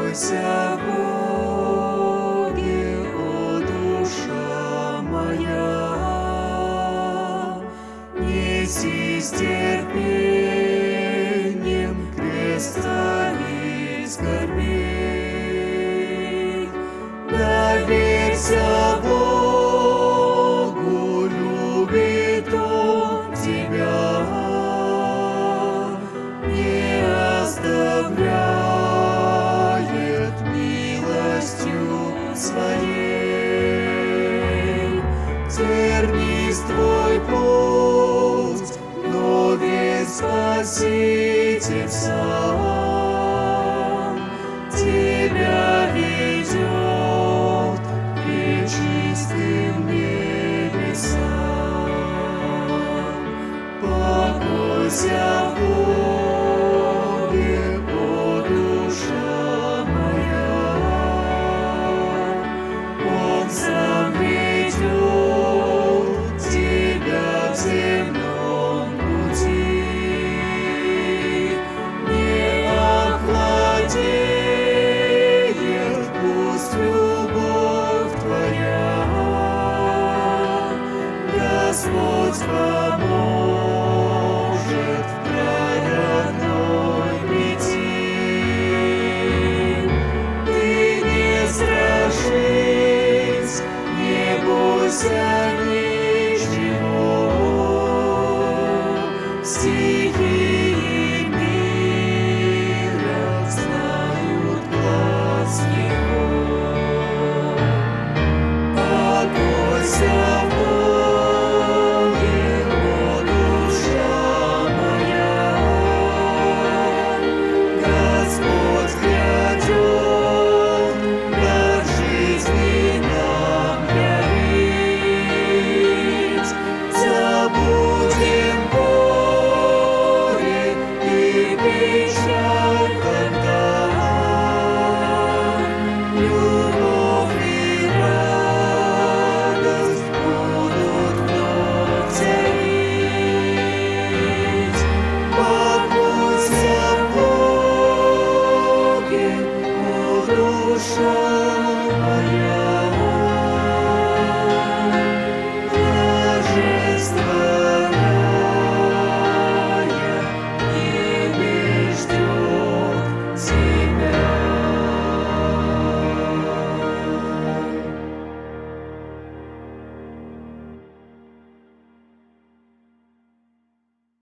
Покойся в Боге, о душа моя, неси с терпением крест твои скорби. Доверься Богу, любит Он тебя, не оставляет милостью своей. Тернист твой путь, но ведь Спаситель сам тебя ведет к чистым небесам. Покойся в Боге, о душа моя, Он сам ведет тебя в земном пути. Не охладеет пусть любовь твоя, Господь поможет в край родной прийти. Ты не страшись, не бойся, не